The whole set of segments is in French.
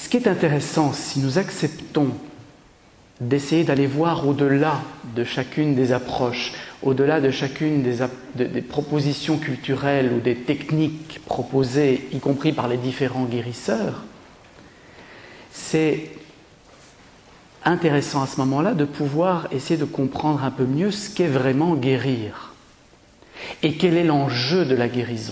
ce qui est intéressant, si nous acceptons d'essayer d'aller voir au-delà de chacune des approches, au-delà de chacune des propositions culturelles ou des techniques proposées, y compris par les différents guérisseurs, c'est intéressant à ce moment-là de pouvoir essayer de comprendre un peu mieux ce qu'est vraiment guérir et quel est l'enjeu de la guérison.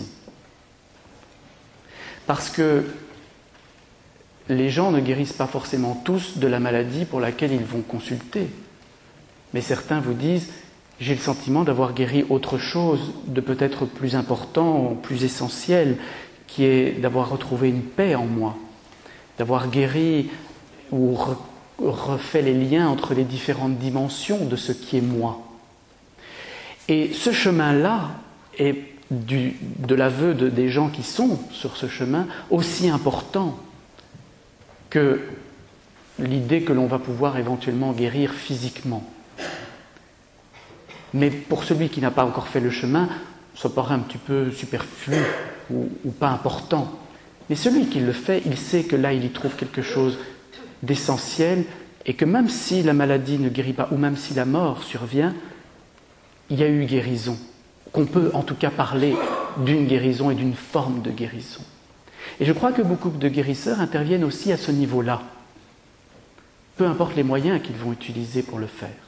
Parce que les gens ne guérissent pas forcément tous de la maladie pour laquelle ils vont consulter. Mais certains vous disent « j'ai le sentiment d'avoir guéri autre chose, de peut-être plus important, plus essentiel, qui est d'avoir retrouvé une paix en moi, d'avoir guéri ou refait les liens entre les différentes dimensions de ce qui est moi. » Et ce chemin-là est, de l'aveu des gens qui sont sur ce chemin, aussi important que l'idée que l'on va pouvoir éventuellement guérir physiquement. Mais pour celui qui n'a pas encore fait le chemin, ça paraît un petit peu superflu ou pas important. Mais celui qui le fait, il sait que là, il y trouve quelque chose d'essentiel et que même si la maladie ne guérit pas ou même si la mort survient, il y a eu guérison. Qu'on peut en tout cas parler d'une guérison et d'une forme de guérison. Et je crois que beaucoup de guérisseurs interviennent aussi à ce niveau-là, peu importe les moyens qu'ils vont utiliser pour le faire.